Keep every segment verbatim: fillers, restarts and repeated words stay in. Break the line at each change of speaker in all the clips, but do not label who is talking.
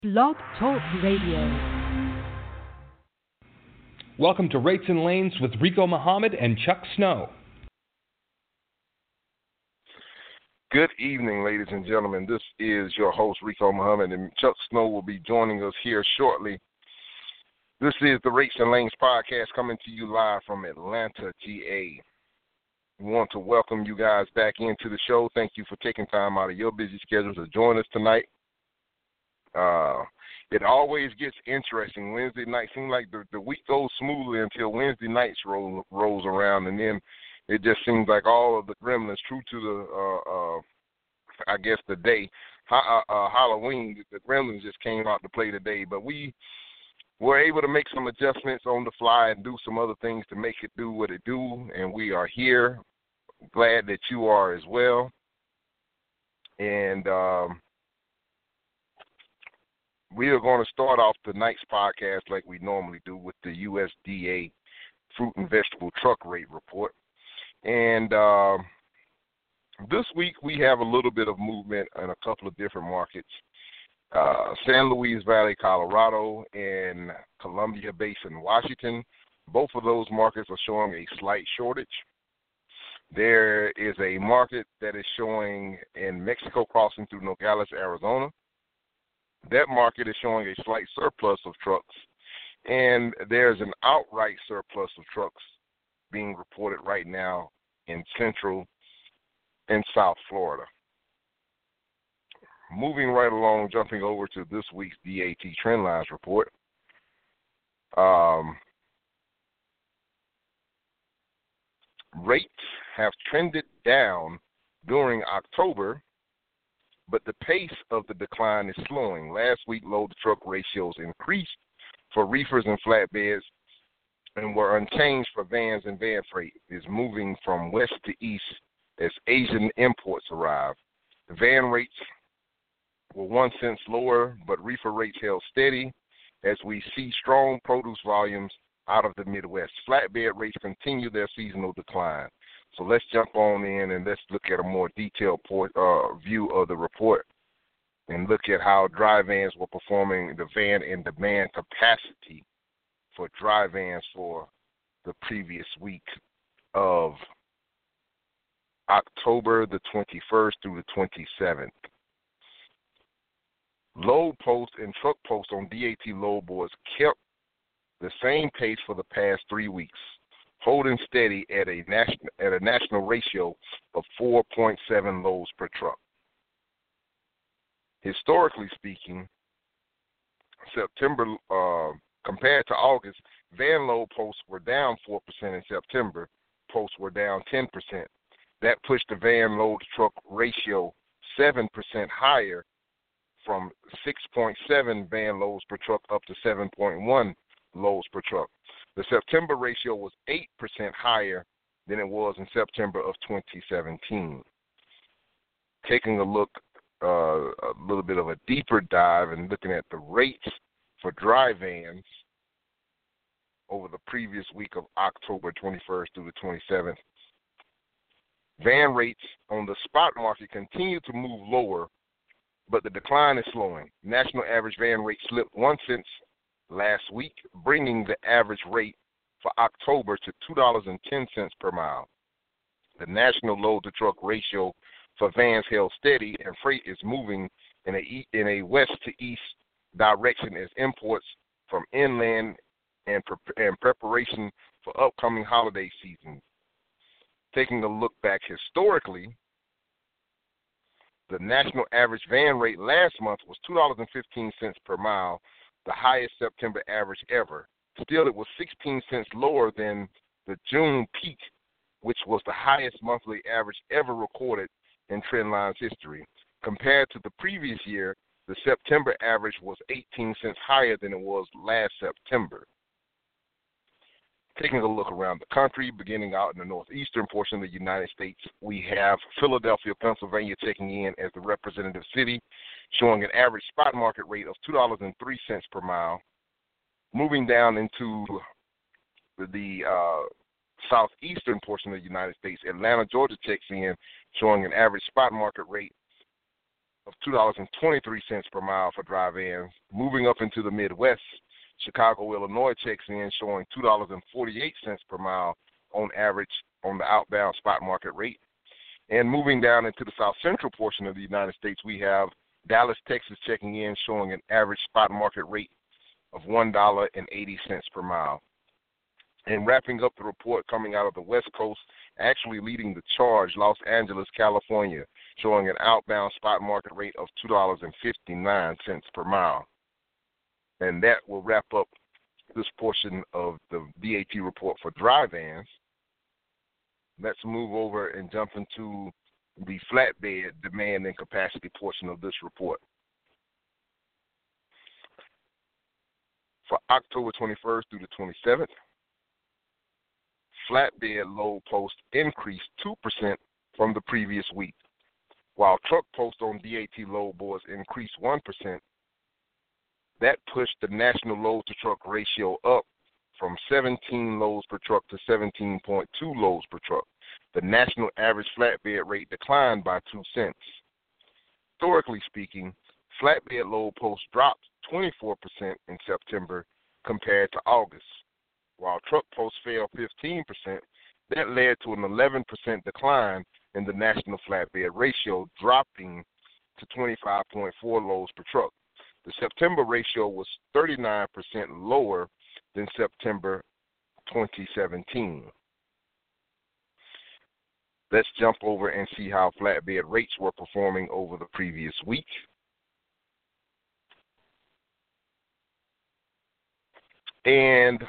Blog Talk Radio.
Welcome to Rates and Lanes with Rico Muhammad and Chuck Snow.
Good evening, ladies and gentlemen. This is your host, Rico Muhammad, and Chuck Snow will be joining us here shortly. This is the Rates and Lanes podcast coming to you live from Atlanta, G A. We want to welcome you guys back into the show. Thank you for taking time out of your busy schedule to join us tonight. Uh, it always gets interesting. Wednesday night seems like the, the week goes smoothly until Wednesday nights roll, rolls around, and then it just seems like all of the gremlins, true to the, uh, uh, I guess, the day, ha- uh, Halloween, the gremlins just came out to play today. But we were able to make some adjustments on the fly and do some other things to make it do what it do, and we are here. Glad that you are as well. And um, we are going to start off tonight's podcast like we normally do with the U S D A Fruit and Vegetable Truck Rate Report. And uh, this week we have a little bit of movement in a couple of different markets. Uh, San Luis Valley, Colorado, and Columbia Basin, Washington. Both of those markets are showing a slight shortage. There is a market that is showing in Mexico crossing through Nogales, Arizona. That market is showing a slight surplus of trucks, and there's an outright surplus of trucks being reported right now in Central and South Florida. Moving right along, jumping over to this week's D A T Trendlines report. Um, rates have trended down during October, but the pace of the decline is slowing. Last week, load-to-truck ratios increased for reefers and flatbeds and were unchanged for vans and van freight. Is moving from west to east as Asian imports arrive. The van rates were one cent lower, but reefer rates held steady as we see strong produce volumes out of the Midwest. Flatbed rates continue their seasonal decline. So let's jump on in and let's look at a more detailed port, uh, view of the report and look at how dry vans were performing, the van and demand capacity for dry vans for the previous week of October the twenty-first through the twenty-seventh. Load posts and truck posts on D A T load boards kept the same pace for the past three weeks, holding steady at a national at a national ratio of four point seven loads per truck. Historically speaking, September uh, compared to August, van load posts were down four percent in September. Posts were down ten percent. That pushed the van load to truck ratio seven percent higher, from six point seven van loads per truck up to seven point one loads per truck. The September ratio was eight percent higher than it was in September of twenty seventeen. Taking a look, uh, a little bit of a deeper dive and looking at the rates for dry vans over the previous week of October twenty-first through the twenty-seventh. Van rates on the spot market continue to move lower, but the decline is slowing. National average van rate slipped one cent last week, bringing the average rate for October to two dollars and ten cents per mile. The national load-to-truck ratio for vans held steady, and freight is moving in a, in a west-to-east direction as imports from inland and, pre- and preparation for upcoming holiday season. Taking a look back historically, the national average van rate last month was two dollars and fifteen cents per mile, the highest September average ever. Still, it was sixteen cents lower than the June peak, which was the highest monthly average ever recorded in Trendline's history. Compared to the previous year, the September average was eighteen cents higher than it was last September. Taking a look around the country, beginning out in the northeastern portion of the United States, we have Philadelphia, Pennsylvania checking in as the representative city, showing an average spot market rate of two dollars and three cents per mile. Moving down into the uh, southeastern portion of the United States, Atlanta, Georgia checks in, showing an average spot market rate of two dollars and twenty-three cents per mile for dry vans. Moving up into the Midwest, Chicago, Illinois checks in showing two dollars and forty-eight cents per mile on average on the outbound spot market rate. And moving down into the south central portion of the United States, we have Dallas, Texas checking in showing an average spot market rate of one dollar and eighty cents per mile. And wrapping up the report coming out of the West Coast, actually leading the charge, Los Angeles, California, showing an outbound spot market rate of two dollars and fifty-nine cents per mile. And that will wrap up this portion of the D A T report for dry vans. Let's move over and jump into the flatbed demand and capacity portion of this report. For October twenty-first through the twenty-seventh, flatbed load post increased two percent from the previous week, while truck posts on D A T load boards increased one percent. That pushed the national load-to-truck ratio up from seventeen loads per truck to seventeen point two loads per truck. The national average flatbed rate declined by two cents. Historically speaking, flatbed load posts dropped twenty-four percent in September compared to August. While truck posts fell fifteen percent, that led to an eleven percent decline in the national flatbed ratio, dropping to twenty-five point four loads per truck. The September ratio was thirty-nine percent lower than September twenty seventeen. Let's jump over and see how flatbed rates were performing over the previous week. And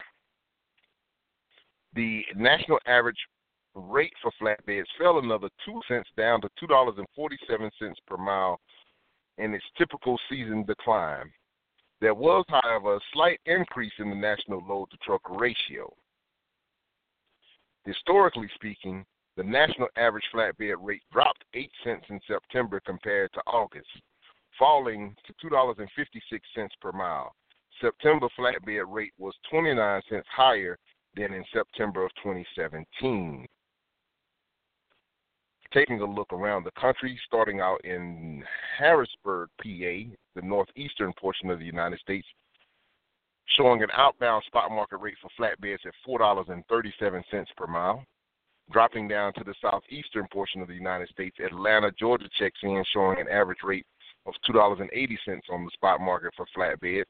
the national average rate for flatbeds fell another two cents down to two dollars and forty-seven cents per mile in its typical season decline. There was, however, a slight increase in the national load-to-truck ratio. Historically speaking, the national average flatbed rate dropped eight cents in September compared to August, falling to two dollars and fifty-six cents per mile. September flatbed rate was twenty-nine cents higher than in September of twenty seventeen. Taking a look around the country, starting out in Harrisburg, P A, the northeastern portion of the United States, showing an outbound spot market rate for flatbeds at four dollars and thirty-seven cents per mile. Dropping down to the southeastern portion of the United States, Atlanta, Georgia checks in, showing an average rate of two dollars and eighty cents on the spot market for flatbeds.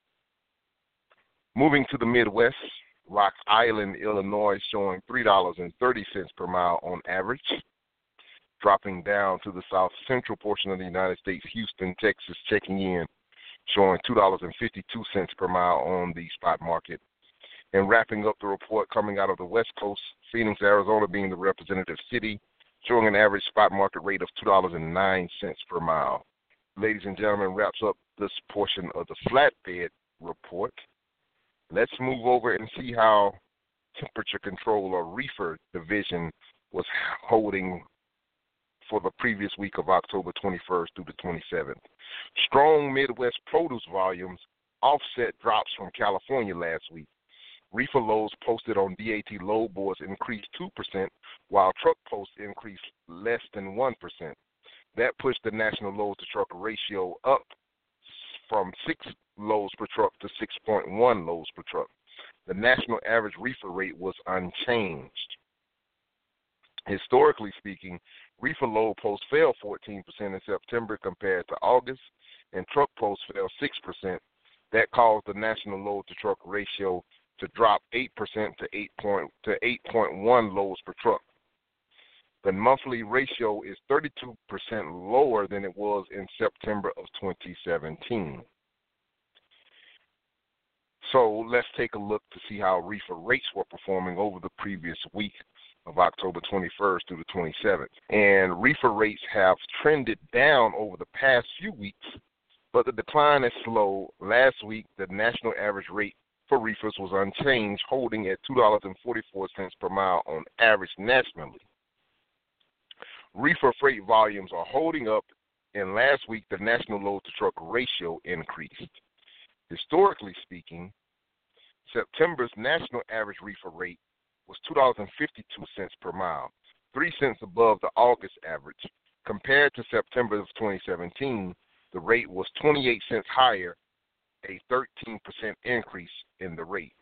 Moving to the Midwest, Rock Island, Illinois, showing three dollars and thirty cents per mile on average. Dropping down to the south central portion of the United States, Houston, Texas, checking in, showing two dollars and fifty-two cents per mile on the spot market. And wrapping up the report coming out of the West Coast, Phoenix, Arizona being the representative city, showing an average spot market rate of two dollars and nine cents per mile. Ladies and gentlemen, wraps up this portion of the flatbed report. Let's move over and see how temperature control or reefer division was holding for the previous week of October twenty-first through the twenty-seventh. Strong Midwest produce volumes offset drops from California last week. Reefer loads posted on D A T load boards increased two percent, while truck posts increased less than one percent. That pushed the national load-to-truck ratio up from six loads per truck to six point one loads per truck. The national average reefer rate was unchanged. Historically speaking, reefer load posts fell fourteen percent in September compared to August, and truck posts fell six percent. That caused the national load-to-truck ratio to drop eight percent to eight point to eight point one loads per truck. The monthly ratio is thirty-two percent lower than it was in September of twenty seventeen. So let's take a look to see how reefer rates were performing over the previous week of October twenty-first through the twenty-seventh. And reefer rates have trended down over the past few weeks, but the decline is slow. Last week, the national average rate for reefers was unchanged, holding at two dollars and forty-four cents per mile on average nationally. Reefer freight volumes are holding up, and last week the national load-to-truck ratio increased. Historically speaking, September's national average reefer rate was two dollars and fifty-two cents per mile, three cents above the August average. Compared to September of twenty seventeen, the rate was twenty-eight cents higher, a thirteen percent increase in the rate.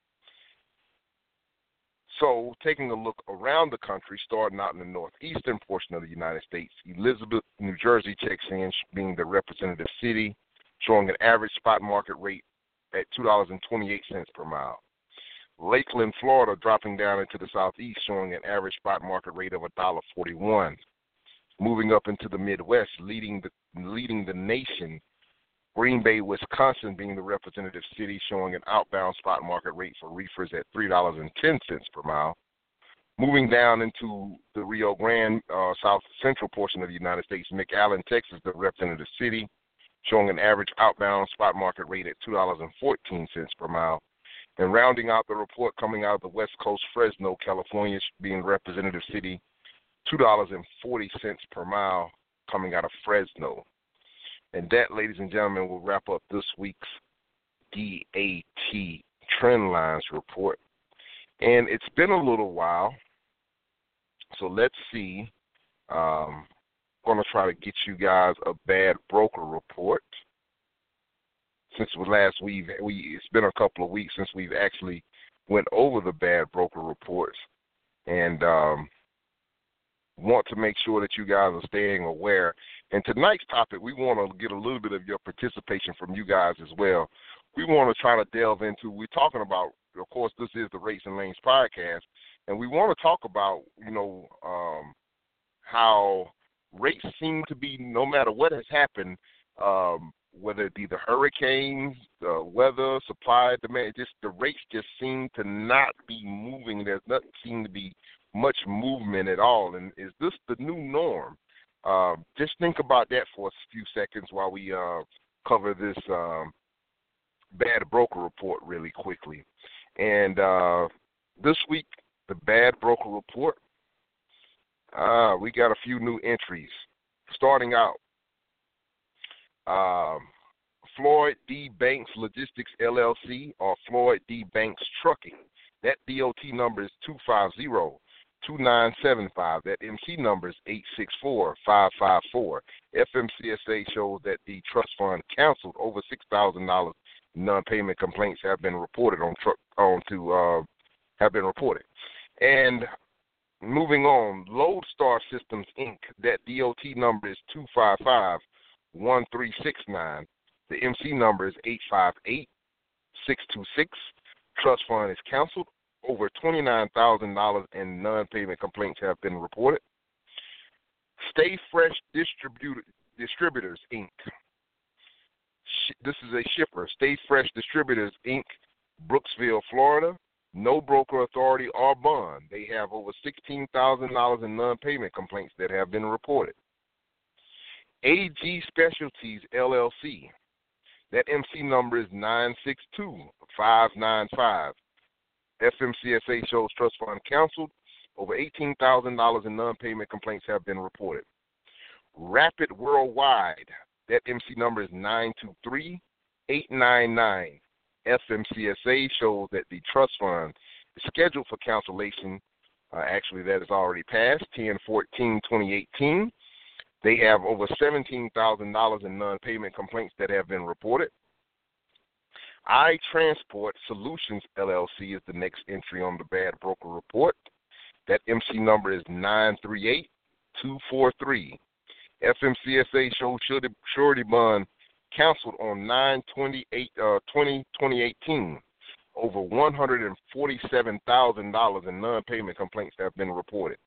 So, taking a look around the country, starting out in the northeastern portion of the United States, Elizabeth, New Jersey checks in, being the representative city, showing an average spot market rate at two dollars and twenty-eight cents per mile. Lakeland, Florida, dropping down into the southeast, showing an average spot market rate of one dollar and forty-one cents. Moving up into the Midwest, leading the leading the nation, Green Bay, Wisconsin, being the representative city, showing an outbound spot market rate for reefers at three dollars and ten cents per mile. Moving down into the Rio Grande, uh, south central portion of the United States, McAllen, Texas, the representative city, showing an average outbound spot market rate at two dollars and fourteen cents per mile. And rounding out the report coming out of the West Coast, Fresno, California, being the representative city, two dollars and forty cents per mile coming out of Fresno. And that, ladies and gentlemen, will wrap up this week's D A T Trendlines report. And it's been a little while, so let's see. Um, I'm going to try to get you guys a bad broker report. Since we last we've we it's been a couple of weeks since we've actually went over the bad broker reports, and um, want to make sure that you guys are staying aware. And tonight's topic, we want to get a little bit of your participation from you guys as well. We want to try to delve into, we're talking about, of course, this is the Rates and Lanes podcast, and we want to talk about, you know, um, how rates seem to be, no matter what has happened, um, whether it be the hurricanes, the weather, supply, demand, just the rates just seem to not be moving. There's not seem to be much movement at all. And is this the new norm? Uh, just think about that for a few seconds while we uh, cover this um, bad broker report really quickly. And uh, this week, the bad broker report, uh, we got a few new entries. Starting out, um, Floyd D. Banks Logistics, L L C, or Floyd D. Banks Trucking. That D O T number is two five zero, two nine seven five. That M C number is eight six four, five five four. F M C S A shows that the trust fund canceled over six thousand dollars non-payment complaints have been reported on truck on to uh, have been reported. And moving on, Lodestar Systems Incorporated. That D O T number is two five five, one three six nine. The M C number is eight five eight, six two six. Trust fund is canceled. Over twenty-nine thousand dollars in non-payment complaints have been reported. Stay Fresh Distributor, Distributors, Incorporated. This is a shipper. Stay Fresh Distributors, Incorporated, Brooksville, Florida. No broker authority or bond. They have over sixteen thousand dollars in non-payment complaints that have been reported. A G Specialties, L L C. That M C number is nine six two, five nine five. F M C S A shows trust fund canceled. Over eighteen thousand dollars in non-payment complaints have been reported. Rapid Worldwide. That M C number is nine two three, eight nine nine. F M C S A shows that the trust fund is scheduled for cancellation. Uh, actually, that has already passed, ten fourteen twenty eighteen. They have over seventeen thousand dollars in non-payment complaints that have been reported. iTransport Solutions, L L C, is the next entry on the bad broker report. That M C number is nine three eight, two four three. F M C S A shows surety, surety bond canceled on nine twenty-eight, uh, twenty, twenty eighteen. Over one hundred forty-seven thousand dollars in non-payment complaints have been reported.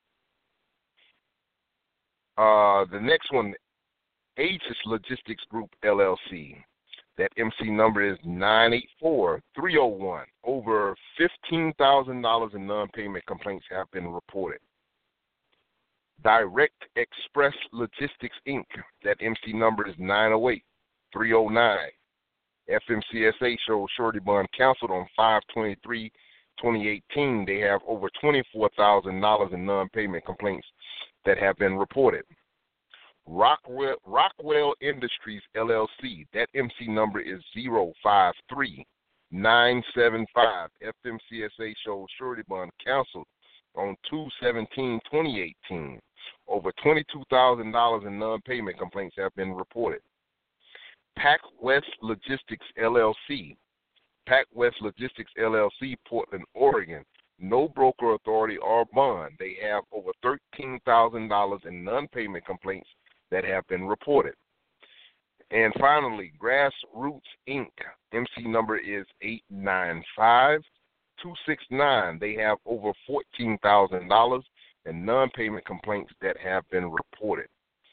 Uh, the next one, Aegis Logistics Group, L L C. That M C number is nine eight four, three oh one. Over fifteen thousand dollars in non-payment complaints have been reported. Direct Express Logistics, Incorporated. That M C number is nine oh eight, three oh nine. F M C S A shows surety bond canceled on five twenty-three twenty eighteen. They have over twenty-four thousand dollars in non-payment complaints that have been reported. Rockwell, Rockwell Industries, L L C. That M C number is zero five three nine seven five. F M C S A shows surety bond canceled on two seventeen twenty eighteen. Over twenty-two thousand dollars in non-payment complaints have been reported. PacWest Logistics, L L C. PacWest Logistics, L L C, Portland, Oregon. No broker authority or bond. They have over thirteen thousand dollars in non-payment complaints that have been reported. And finally, Grassroots, Incorporated. M C number is eight nine five two six nine. They have over fourteen thousand dollars in non-payment complaints that have been reported.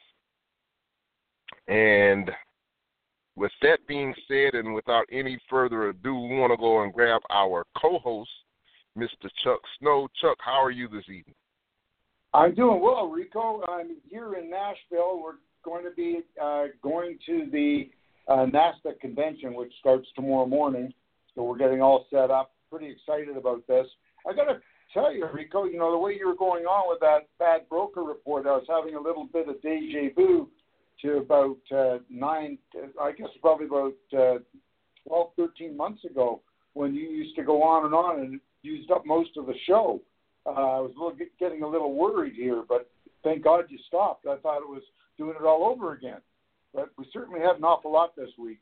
And with that being said, and without any further ado, we want to go and grab our co-host, Mister Chuck Snow. Chuck, how are you this evening?
I'm doing well, Rico. I'm here in Nashville. We're going to be uh, going to the uh, NASDAQ convention, which starts tomorrow morning. So we're getting all set up. Pretty excited about this. I got to tell you, Rico, you know, the way you were going on with that bad broker report, I was having a little bit of deja vu to about uh, nine, I guess probably about uh, twelve, thirteen months ago when you used to go on and on and used up most of the show. Uh, I was a little, getting a little worried here, but thank God you stopped. I thought it was doing it all over again. But we certainly had an awful lot this week.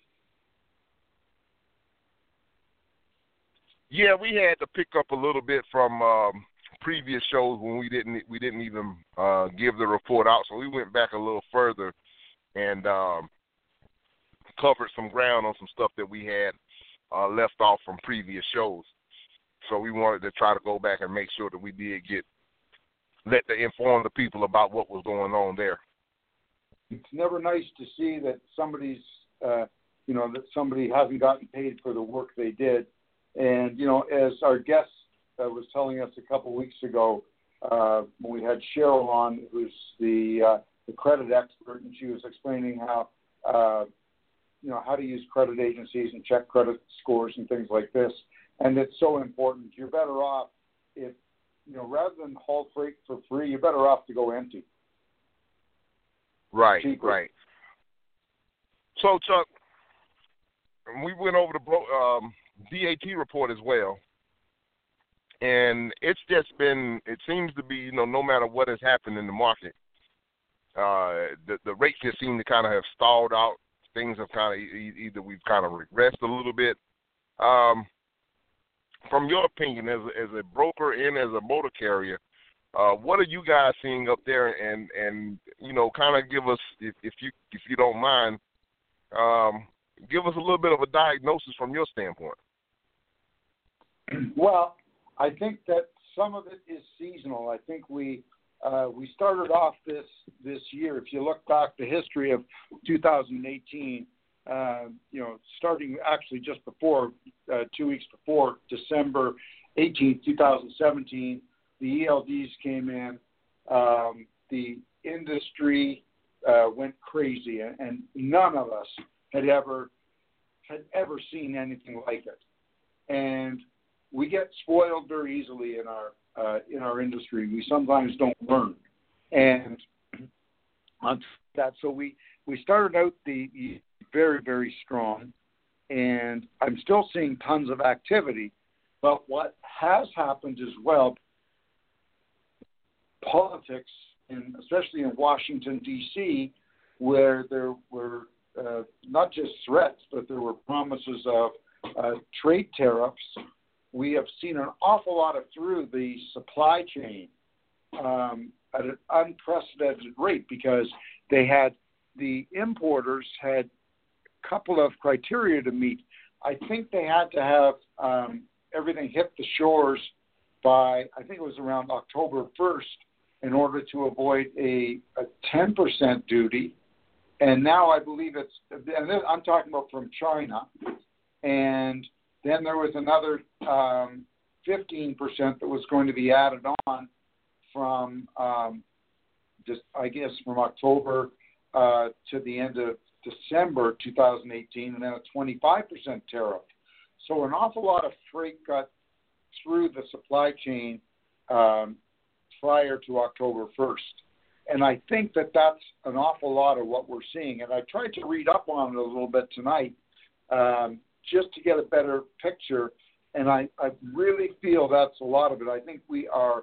Yeah, we had to pick up a little bit from um, previous shows when we didn't we didn't even uh, give the report out. So we went back a little further and um, covered some ground on some stuff that we had uh, left off from previous shows. So we wanted to try to go back and make sure that we did get let the inform the people about what was going on there.
It's never nice to see that somebody's, uh, you know, that somebody hasn't gotten paid for the work they did. And, you know, as our guest uh, was telling us a couple of weeks ago, uh, when we had Cheryl on, who's the, uh, the credit expert, and she was explaining how, uh, you know, how to use credit agencies and check credit scores and things like this. And it's so important. You're better off if, you know, rather than haul freight for free, you're better off to go empty.
Right,
Cheaper.
right. So, Chuck, we went over the bro- um, D A T report as well, and it's just been, it seems to be, you know, no matter what has happened in the market, uh, the, the rates just seem to kind of have stalled out. Things have kind of, e- either we've kind of regressed a little bit. Um, from your opinion, as a, as a broker and as a motor carrier, uh, what are you guys seeing up there? And, and you know, kind of give us, if, if you if you don't mind, um, give us a little bit of a diagnosis from your standpoint.
Well, I think that some of it is seasonal. I think we uh, we started off this this year. If you look back the history of two thousand eighteen, uh, you know, starting actually just before uh, two weeks before December eighteenth, two thousand seventeen, the E L Ds came in. Um, the industry uh, went crazy, and none of us had ever had ever seen anything like it. And we get spoiled very easily in our uh, in our industry. We sometimes don't learn, and on that, so we we started out the very very strong, and I'm still seeing tons of activity. But what has happened as well, politics, in, especially in Washington D C, where there were uh, not just threats, but there were promises of uh, trade tariffs. We have seen an awful lot of through the supply chain um, at an unprecedented rate, because they had the importers had a couple of criteria to meet. I think they had to have um, everything hit the shores by, I think it was around October first, in order to avoid a, a ten percent duty. And now I believe it's, and I'm talking about from China, and then there was another um, fifteen percent that was going to be added on from um, just, I guess, from October uh, to the end of December two thousand eighteen, and then a twenty-five percent tariff. So an awful lot of freight got through the supply chain um, prior to October first. And I think that that's an awful lot of what we're seeing. And I tried to read up on it a little bit tonight, um, just to get a better picture, and I, I really feel that's a lot of it. I think we are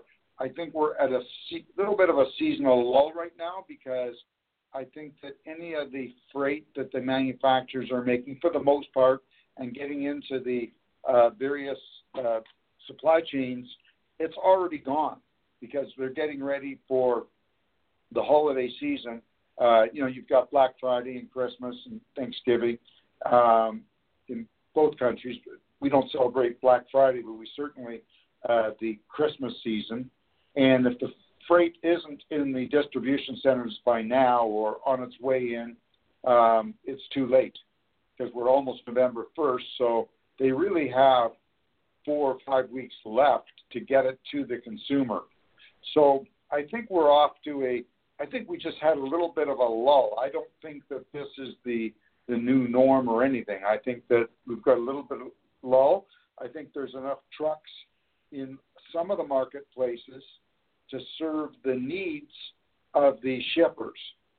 I think we're at a se- little bit of a seasonal lull right now because I think that any of the freight that the manufacturers are making, for the most part, and getting into the uh, various uh, supply chains, it's already gone because they're getting ready for the holiday season. Uh, you know, you've got Black Friday and Christmas and Thanksgiving um, in both countries. We don't celebrate Black Friday, but we certainly uh, the Christmas season. And if the freight isn't in the distribution centers by now or on its way in, um, it's too late because we're almost November first. So they really have four or five weeks left to get it to the consumer. So I think we're off to a, I think we just had a little bit of a lull. I don't think that this is the, the new norm or anything. I think that we've got a little bit of lull. I think there's enough trucks in some of the marketplaces to serve the needs of the shippers.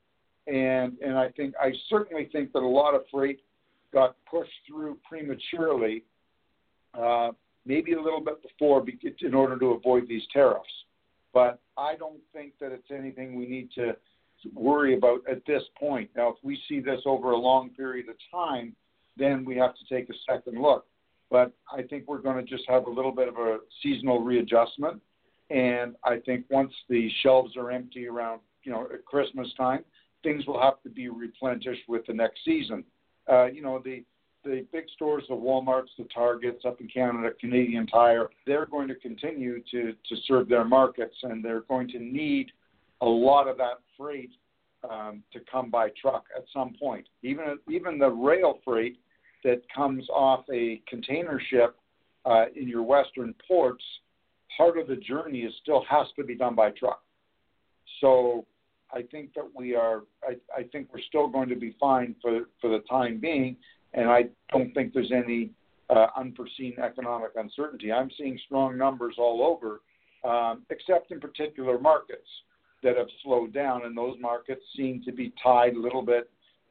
And and I think I certainly think that a lot of freight got pushed through prematurely, uh, maybe a little bit before in order to avoid these tariffs. But I don't think that it's anything we need to worry about at this point. Now, if we see this over a long period of time, then we have to take a second look. But I think we're going to just have a little bit of a seasonal readjustment. And I think once the shelves are empty around, you know, at Christmas time, things will have to be replenished with the next season. Uh, you know, the the big stores, the Walmarts, the Targets up in Canada, Canadian Tire, they're going to continue to, to serve their markets, and they're going to need a lot of that freight um, to come by truck at some point. Even even the rail freight that comes off a container ship uh, in your western ports, part of the journey is still has to be done by truck. So I think that we are, I, I think we're still going to be fine for, for the time being, and I don't think there's any uh, unforeseen economic uncertainty. I'm seeing strong numbers all over, um, except in particular markets that have slowed down, and those markets seem to be tied a little bit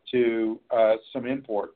to uh, some imports.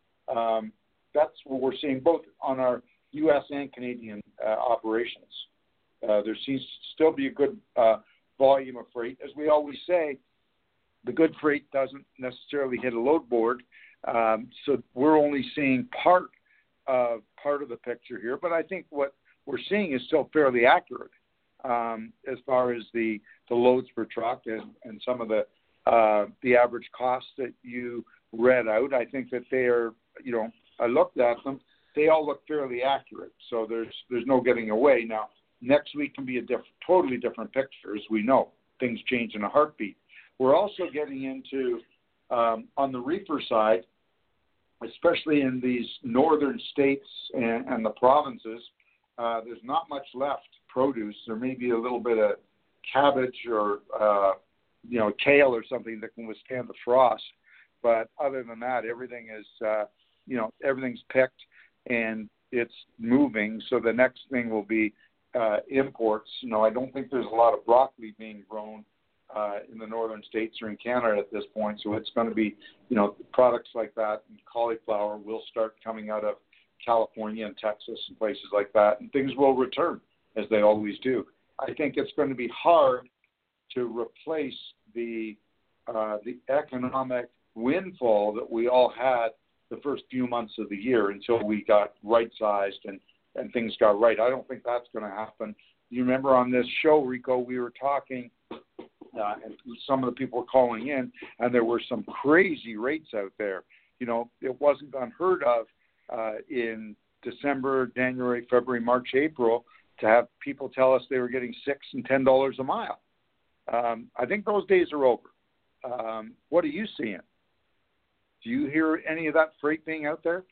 Um, that's what we're seeing both on our U S and Canadian uh, operations. Uh, there seems to still be a good uh, volume of freight. As we always say, the good freight doesn't necessarily hit a load board, um, so we're only seeing part of part of the picture here. But I think what we're seeing is still fairly accurate um, as far as the, the loads per truck and, and some of the uh, the average costs that you read out. I think that they are, you know, I looked at them. They all look fairly accurate. So there's there's no getting away now. Next week can be a diff- totally different picture, as we know. Things change in a heartbeat. We're also getting into, um, on the reefer side, especially in these northern states and, and the provinces, uh, there's not much left produce. There may be a little bit of cabbage or, uh, you know, kale or something that can withstand the frost. But other than that, everything is, uh, you know, everything's picked and it's moving. So the next thing will be Uh, imports. You know, I don't think there's a lot of broccoli being grown uh, in the northern states or in Canada at this point. So it's going to be, you know, products like that, and cauliflower will start coming out of California and Texas and places like that, and things will return as they always do. I think it's going to be hard to replace the uh, the economic windfall that we all had the first few months of the year until we got right-sized and and things got right. I don't think that's going to happen. You remember on this show, Rico, we were talking, uh, and some of the people were calling in, and there were some crazy rates out there. You know, it wasn't unheard of uh, in December, January, February, March, April to have people tell us they were getting six and ten dollars a mile. Um, I think those days are over. Um, what are you seeing? Do you hear any of that freight being out there?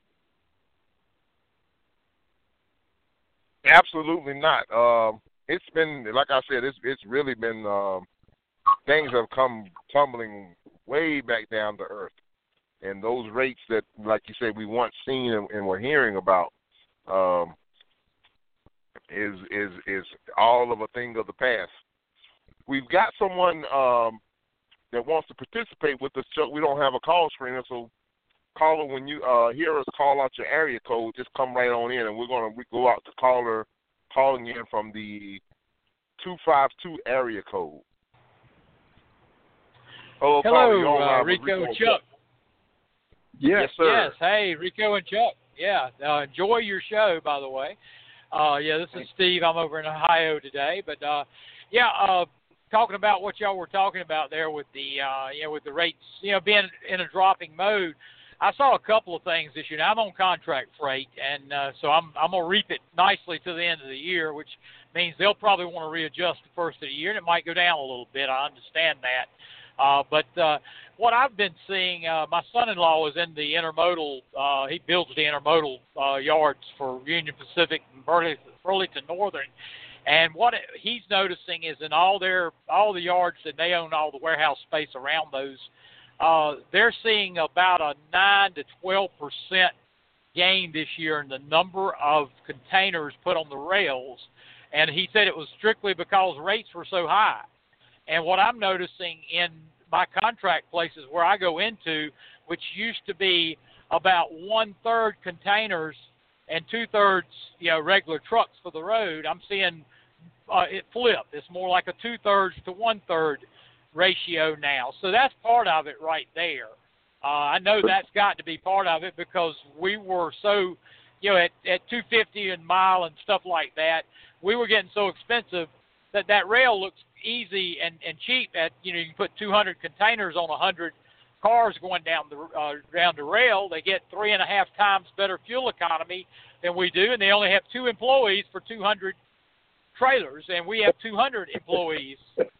Absolutely not. Um, it's been, like I said, it's it's really been, um, things have come tumbling way back down to earth. And those rates that, like you said, we once seen and, and were hearing about um, is is is all of a thing of the past. We've got someone um, that wants to participate with us. We don't have a call screener, so caller, when you uh, hear us call out your area code, just come right on in, and we're going to go out to caller calling in from the two five two area code. Hello,
Hello, uh, Rico, Rico and Chuck.
Yes, sir.
Yes, hey, Rico and Chuck. Yeah, uh, enjoy your show, by the way. Uh, yeah, this is Steve. I'm over in Ohio today, but uh, yeah, uh, talking about what y'all were talking about there with the, uh, you know, with the rates, you know, being in a dropping mode. I saw a couple of things this year. Now, I'm on contract freight, and uh, so I'm I'm gonna reap it nicely to the end of the year, which means they'll probably want to readjust the first of the year, and it might go down a little bit. I understand that. Uh, but uh, what I've been seeing, uh, my son-in-law is in the intermodal. Uh, he builds the intermodal uh, yards for Union Pacific and Burlington, Burlington Northern. And what he's noticing is in all their all the yards that they own, all the warehouse space around those, uh, they're seeing about a nine to twelve percent gain this year in the number of containers put on the rails. And he said it was strictly because rates were so high. And what I'm noticing in my contract places where I go into, which used to be about one-third containers and two-thirds, you know, regular trucks for the road, I'm seeing uh, it flip. It's more like a two-thirds to one-third ratio now. So that's part of it right there. Uh, I know that's got to be part of it because we were so, you know, at, at two fifty a mile and stuff like that, we were getting so expensive that that rail looks easy and, and cheap. At you know, you can put two hundred containers on one hundred cars going down the uh, down the rail. They get three and a half times better fuel economy than we do, and they only have two employees for two hundred trailers, and we have two hundred employees.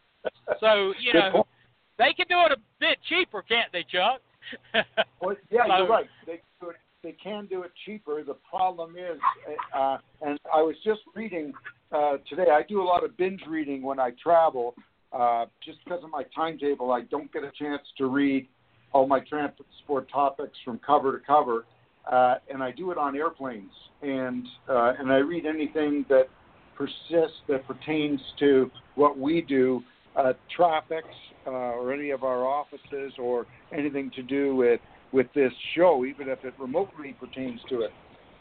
So you know, they can do it a bit cheaper, can't they, Chuck?
Well, yeah,
so,
you're right. They do it, they can do it cheaper. The problem is, uh, and I was just reading uh, today. I do a lot of binge reading when I travel, uh, just because of my timetable. I don't get a chance to read all my transport topics from cover to cover, uh, and I do it on airplanes. And uh, and I read anything that persists that pertains to what we do, uh, traffic, uh, or any of our offices, or anything to do with. with this show, even if it remotely pertains to it.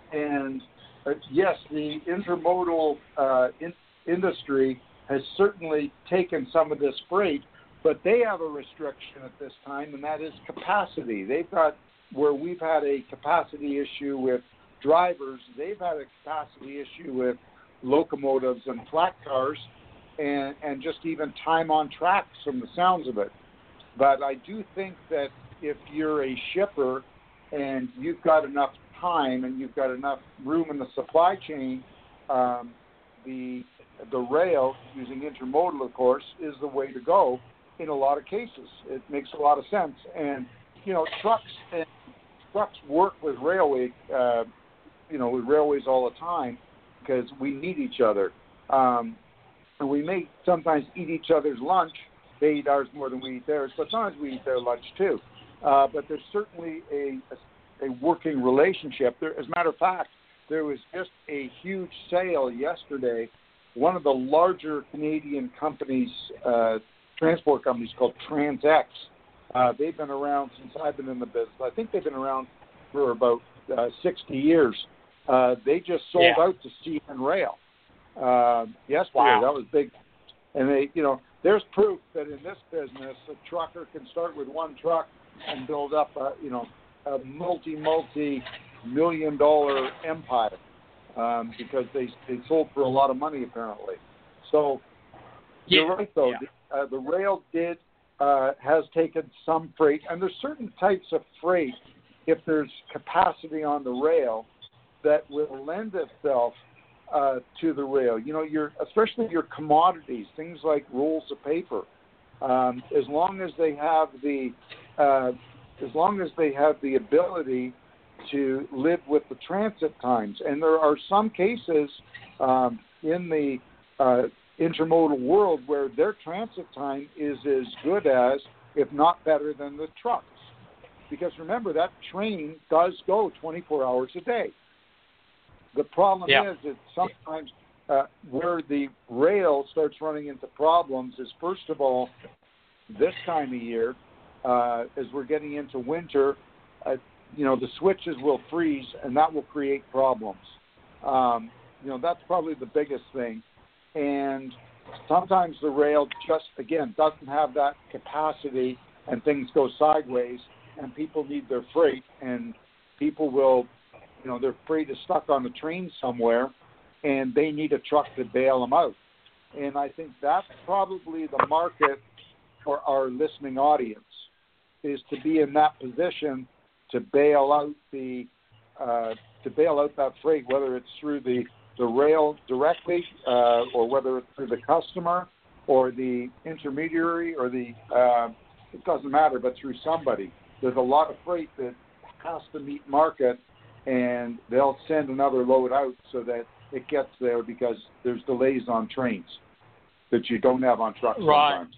And uh, yes, the intermodal uh, in- industry has certainly taken some of this freight, but they have a restriction at this time, and that is capacity. They've got, where we've had a capacity issue with drivers, they've had a capacity issue with locomotives and flat cars, and, and just even time on tracks from the sounds of it. But I do think that if you're a shipper and you've got enough time and you've got enough room in the supply chain, um, the the rail, using intermodal, of course, is the way to go in a lot of cases. It makes a lot of sense. And, you know, trucks and trucks work with railway, uh, you know, with railways all the time because we need each other. Um, and we may sometimes eat each other's lunch. They eat ours more than we eat theirs, but sometimes we eat their lunch too. Uh, but there's certainly a, a, a working relationship. There, as a matter of fact, there was just a huge sale yesterday. One of the larger Canadian companies, uh, transport companies called TransX, uh, they've been around since I've been in the business. I think they've been around for about uh, sixty years. Uh, they just sold
yeah.
out to C N Rail uh, yesterday.
Wow.
That was big. And they, you know, there's proof that in this business, a trucker can start with one truck and build up a, you know, a multi, multi million dollar empire um, because they they sold for a lot of money apparently. So
yeah.
you're right though.
Yeah.
The, uh, the rail did uh, has taken some freight, and there's certain types of freight, if there's capacity on the rail, that will lend itself uh, to the rail. You know, your especially your commodities, things like rolls of paper. Um, as long as they have the uh, as long as they have the ability to live with the transit times, and there are some cases um, in the uh, intermodal world where their transit time is as good as, if not better than, the trucks. Because remember, that train does go twenty-four hours a day. The problem
yeah.
is that sometimes uh, where the rail starts running into problems is, first of all, this time of year, uh, as we're getting into winter, uh, you know, the switches will freeze, and that will create problems. Um, you know, that's probably the biggest thing. And sometimes the rail just, again, doesn't have that capacity and things go sideways and people need their freight and people will, you know, their freight is stuck on the train somewhere and they need a truck to bail them out. And I think that's probably the market for our listening audience, is to be in that position to bail out the uh, to bail out that freight, whether it's through the, the rail directly uh, or whether it's through the customer or the intermediary or the, uh, it doesn't matter, but through somebody. There's a lot of freight that has to meet market, and they'll send another load out so that it gets there because there's delays on trains that you don't have on trucks
right.
sometimes.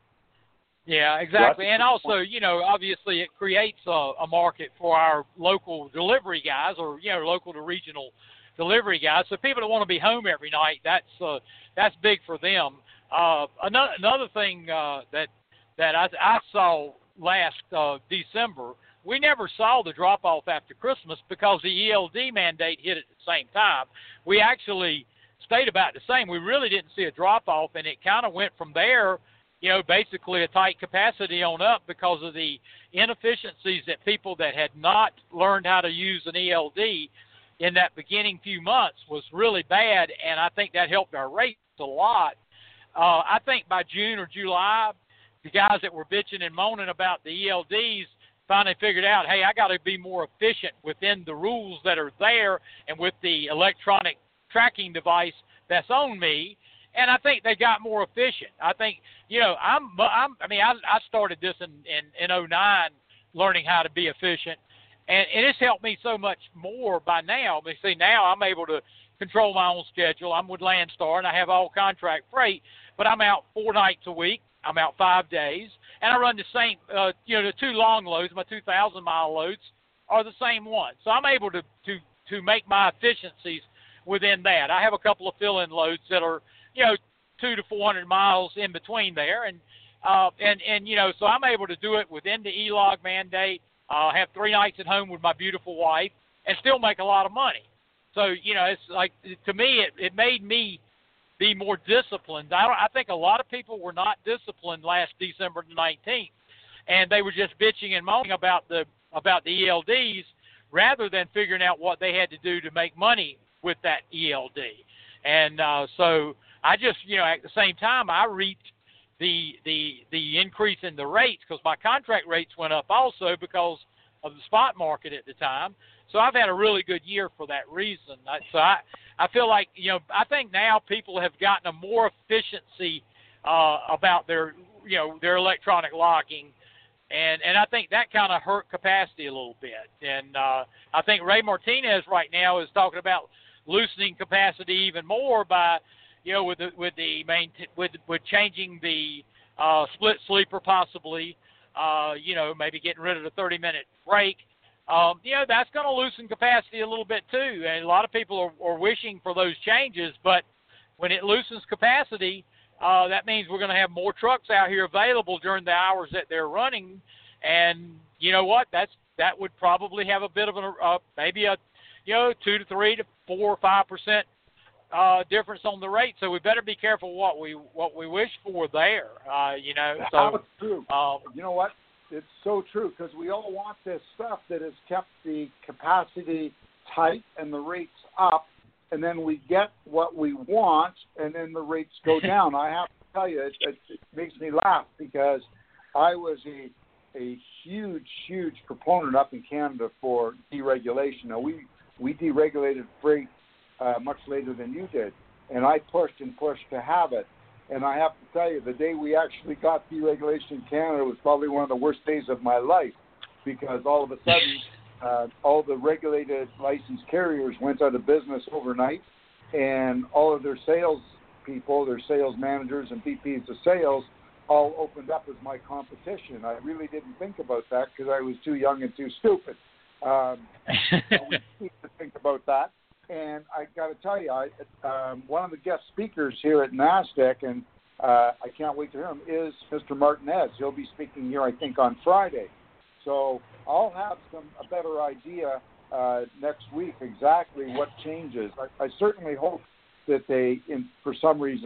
Yeah, exactly. And also, you know, obviously it creates a, a market for our local delivery guys or, you know, local to regional delivery guys. So people that want to be home every night, that's uh, that's big for them. Uh, another, another thing uh, that that I, I saw last uh, December, we never saw the drop-off after Christmas because the E L D mandate hit at the same time. We actually stayed about the same. We really didn't see a drop-off, and it kind of went from there, you know, basically a tight capacity on up because of the inefficiencies that people that had not learned how to use an E L D in that beginning few months was really bad, and I think that helped our rates a lot. Uh, I think by June or July, the guys that were bitching and moaning about the E L Ds finally figured out, hey, I got to be more efficient within the rules that are there and with the electronic tracking device that's on me. And I think they got more efficient. I think, you know, I'm, I'm I mean, I, I started this in, in, in oh nine, learning how to be efficient, and, and it's helped me so much more by now. I mean, see, now I'm able to control my own schedule. I'm with Landstar, and I have all contract freight, but I'm out four nights a week. I'm out five days, and I run the same, uh, you know, the two long loads, my two thousand mile loads are the same one. So I'm able to, to, to make my efficiencies within that. I have a couple of fill-in loads that are, you know, two to four hundred miles in between there, and uh, and and you know, so I'm able to do it within the E log mandate. Uh, have three nights at home with my beautiful wife, and still make a lot of money. So you know, it's like, to me, it, it made me be more disciplined. I, don't, I think a lot of people were not disciplined last December the nineteenth, and they were just bitching and moaning about the about the E L Ds rather than figuring out what they had to do to make money with that E L D. And uh, so I just, you know, at the same time, I reaped the the the increase in the rates because my contract rates went up also because of the spot market at the time. So I've had a really good year for that reason. I, so I, I feel like, you know, I think now people have gotten a more efficiency uh, about their, you know, their electronic logging. And and I think that kind of hurt capacity a little bit. And uh, I think Ray Martinez right now is talking about loosening capacity even more by, you know, with the with the main with with changing the uh, split sleeper possibly, uh, you know, maybe getting rid of the thirty minute break. Um, you know, that's going to loosen capacity a little bit too. And a lot of people are, are wishing for those changes, but when it loosens capacity, uh, that means we're going to have more trucks out here available during the hours that they're running. And you know what? That's that would probably have a bit of a uh, maybe a you know two to three to four or five percent uh, difference on the rate. So we better be careful what we what we wish for there. Uh, you know, so
That's true.
Um,
you know what? It's so true because we all want this stuff that has kept the capacity tight and the rates up, and then we get what we want, and then the rates go down. I have to tell you, it, it, it makes me laugh because I was a a huge, huge proponent up in Canada for deregulation. Now, we, we deregulated freight uh, much later than you did, and I pushed and pushed to have it. And I have to tell you, the day we actually got deregulation in Canada was probably one of the worst days of my life because all of a sudden, uh, all the regulated licensed carriers went out of business overnight, and all of their sales people, their sales managers and V Ps of sales all opened up as my competition. I really didn't think about that because I was too young and too stupid. Um, we need to think about that. And I got to tell you, I, um, one of the guest speakers here at NASDAQ, and uh, I can't wait to hear him, is Mister Martinez. He'll be speaking here, I think, on Friday. So I'll have some a better idea uh, next week exactly what changes. I, I certainly hope that they, in, for some reason,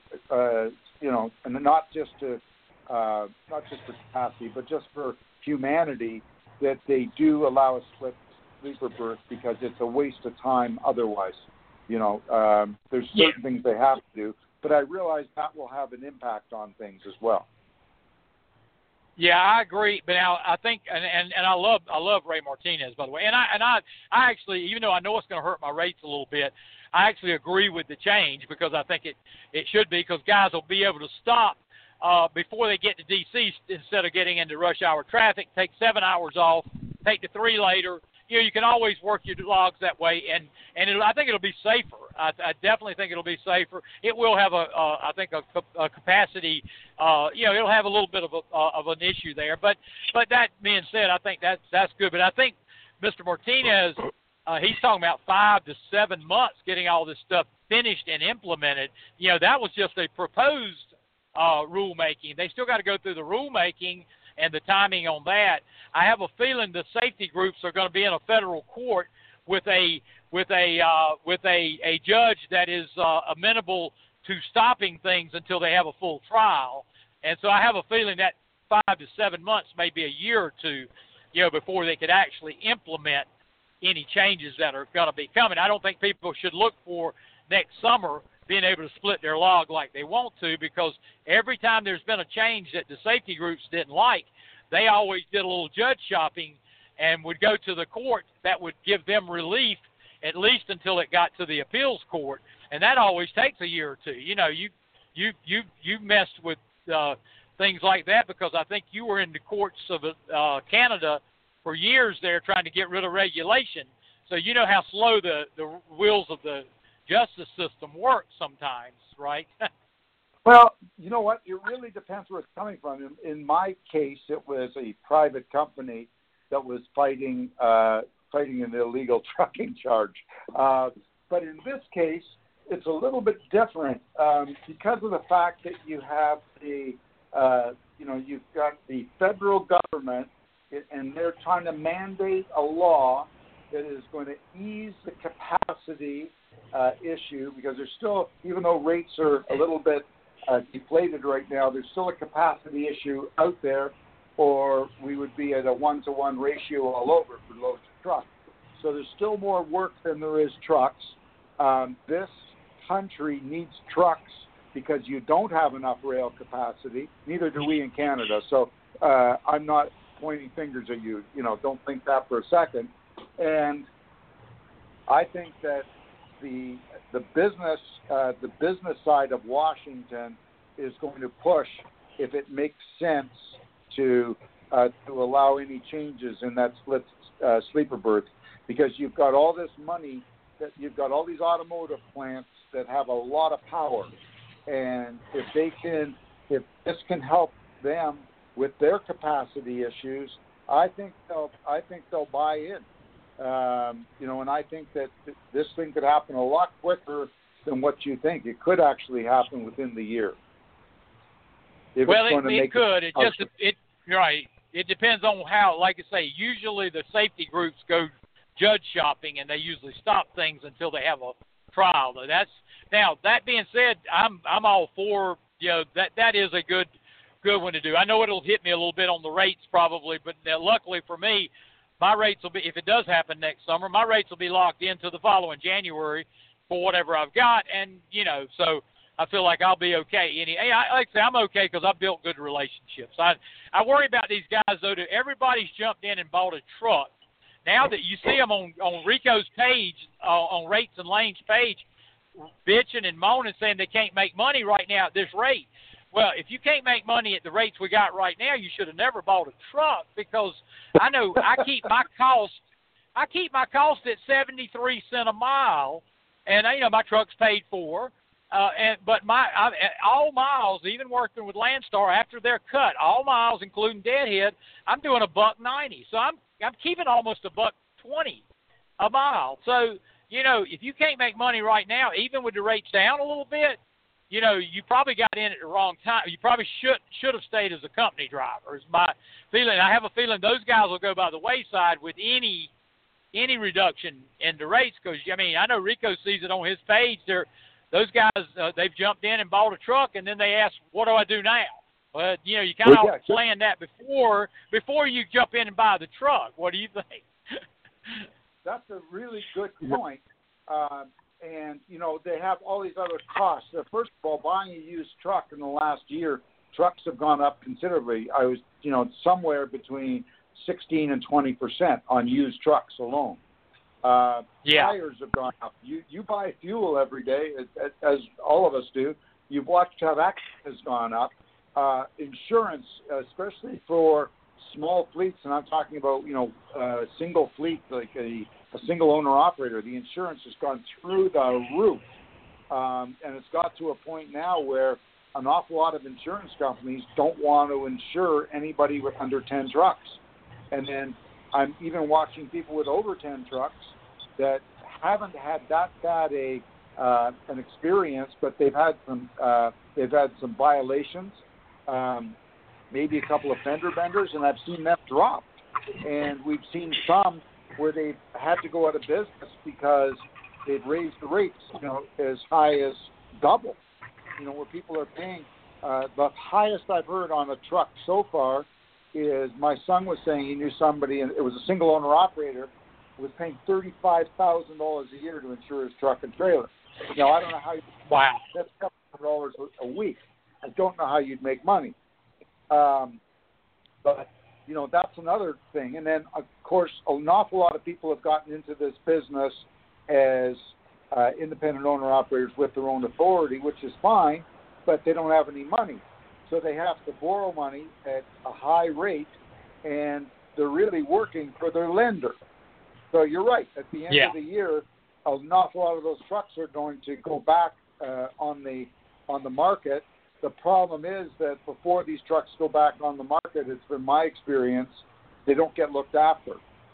uh, you know, and not just to uh, not just for capacity, but just for humanity, that they do allow a split sleeper berth because it's a waste of time otherwise. You know, um, there's certain yeah. things they have to do, but I realize that will have an impact on things as well.
Yeah, I agree. But now I think, and, and, and I love I love Ray Martinez, by the way. And I and I I actually, even though I know it's going to hurt my rates a little bit, I actually agree with the change because I think it it should be, because guys will be able to stop uh, before they get to D C instead of getting into rush hour traffic. Take seven hours off, take the three later. You know, you can always work your logs that way, and and it'll, I think it'll be safer. I, I definitely think it'll be safer. It will have a, uh, I think, a, a capacity. Uh, you know, it'll have a little bit of a uh, of an issue there. But but that being said, I think that's that's good. But I think Mister Martinez, uh, he's talking about five to seven months getting all this stuff finished and implemented. You know, that was just a proposed uh, rulemaking. They still got to go through the rulemaking and the timing on that. I have a feeling the safety groups are going to be in a federal court with a with a uh, with a, a judge that is uh, amenable to stopping things until they have a full trial. And so I have a feeling that five to seven months, maybe a year or two, you know, before they could actually implement any changes that are going to be coming. I don't think people should look for next summer being able to split their log like they want to, because every time there's been a change that the safety groups didn't like, they always did a little judge shopping and would go to the court that would give them relief at least until it got to the appeals court, and that always takes a year or two. You know, you you you you messed with uh, things like that because I think you were in the courts of uh, Canada for years there trying to get rid of regulation, so you know how slow the the wheels of the justice system work sometimes, right?
Well, you know what? It really depends where it's coming from. In, in my case, it was a private company that was fighting uh, fighting an illegal trucking charge. Uh, but in this case, it's a little bit different um, because of the fact that you have the, uh, you know, you've got the federal government, and they're trying to mandate a law that is going to ease the capacity Uh, issue, because there's still, even though rates are a little bit uh, deflated right now, there's still a capacity issue out there, or we would be at a one-to-one ratio all over for loads of trucks. So there's still more work than there is trucks. Um, this country needs trucks because you don't have enough rail capacity. Neither do we in Canada. So uh, I'm not pointing fingers at you. You know, don't think that for a second. And I think that the the business uh, the business side of Washington is going to push if it makes sense to uh, to allow any changes in that split uh, sleeper berth, because you've got all this money, that you've got all these automotive plants that have a lot of power, and if they can if this can help them with their capacity issues, I think they'll I think they'll buy in. Um, you know, and I think that th- this thing could happen a lot quicker than what you think. It could actually happen within the year.
Well, it, it could. It, it just it right. It depends on how. Like I say, usually the safety groups go judge shopping, and they usually stop things until they have a trial. That's now. That being said, I'm I'm all for, you know, that that is a good good one to do. I know it'll hit me a little bit on the rates probably, but uh, luckily for me, my rates will be, if it does happen next summer, my rates will be locked into the following January for whatever I've got. And, you know, so I feel like I'll be okay. Any, hey, I, like I say, I'm okay because I've built good relationships. I I worry about these guys, though, that everybody's jumped in and bought a truck. Now that you see them on, on Rico's page, uh, on Rates and Lanes page, bitching and moaning, saying they can't make money right now at this rate. Well, if you can't make money at the rates we got right now, you should have never bought a truck, because I know I keep my cost, I keep my cost at seventy-three cents a mile, and you know my truck's paid for, uh, and but my I, all miles, even working with Landstar after they're cut, all miles including deadhead, I'm doing a buck ninety, so I'm I'm keeping almost a buck twenty a mile. So you know if you can't make money right now, even with the rates down a little bit, you know, you probably got in at the wrong time. You probably should should have stayed as a company driver, is my feeling. I have a feeling those guys will go by the wayside with any any reduction in the rates, because, I mean, I know Rico sees it on his page. They're those guys, uh, they've jumped in and bought a truck, and then they ask, what do I do now? Well, you know, you kind of
well, yeah,
plan that before before you jump in and buy the truck. What do you think?
That's a really good point. Uh, and, you know, they have all these other costs. Uh, first of all, buying a used truck in the last year, trucks have gone up considerably. I was, you know, somewhere between sixteen and twenty percent on used trucks alone. Uh,
yeah.
Tires have gone up. You you buy fuel every day, as, as all of us do. You've watched how that has gone up. Uh, insurance, especially for small fleets, and I'm talking about, you know, uh, single fleet, like a, a single owner operator, the insurance has gone through the roof. Um, and it's got to a point now where an awful lot of insurance companies don't want to insure anybody with under ten trucks. And then I'm even watching people with over ten trucks that haven't had that bad a uh, an experience, but they've had some uh, they've had some violations, um, maybe a couple of fender benders, and I've seen them drop. And we've seen some where they've had to go out of business because they've raised the rates, you know, as high as double. You know, where people are paying uh, the highest I've heard on a truck so far is my son was saying he knew somebody, and it was a single owner operator, who was paying thirty-five thousand dollars a year to insure his truck and trailer. Now, I don't know how you
wow.
that's a couple hundred dollars a week. I don't know how you'd make money. Um, but, you know, that's another thing. And then, of course, an awful lot of people have gotten into this business as uh, independent owner-operators with their own authority, which is fine, but they don't have any money. So they have to borrow money at a high rate, and they're really working for their lender. So you're right. At the end
yeah.
of the year, an awful lot of those trucks are going to go back uh, on the on the market. The problem is that before these trucks go back on the market, it's been my experience, they don't get looked after.